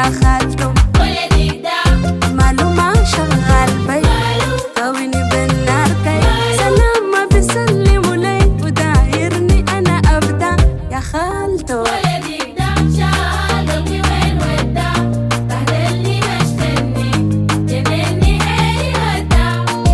خالته. ولدي ده ماله ما شغال بي كوني بالنار كي سلام ما بيسلموا لي ودايرني أنا أبدا يا خالته. ولدي ده شغال قلبي وين ودا بهدلني مشتني جنني هي هدا.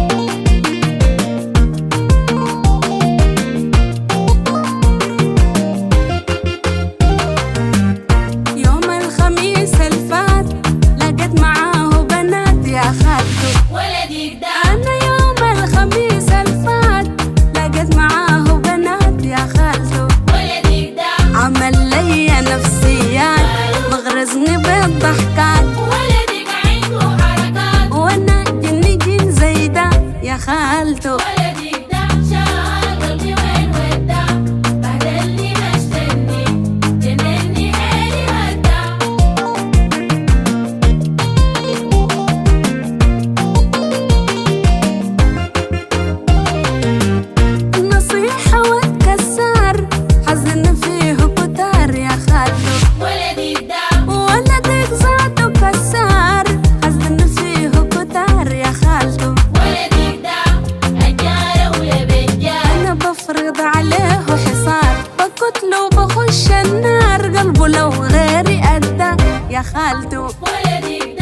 يوم الخميس الفات لقيت معاه بنات يا خالته. ولدي ده أنا يوم الخميس الفات لقيت معاه بنات يا خالته. ولدي ده عمل لي نفسيات مغرزني بالضحكات ولدي عنده حركات. وانا جن زي ده يا خالته. ولدي ده شغال قلبي وين ودا بهدلني مشتني جنني هي هدا. النصيحة والكسار حزن فيه كتار يا خالته. ولدي ده ولدك ذاته كسار حزن فيه كتار يا خالته. ولدي ده أجارة ويا بجار. أنا بفرض عليه حصار بقتله وبخش النار قلبه لو غيري أدى يا خالته. ولدي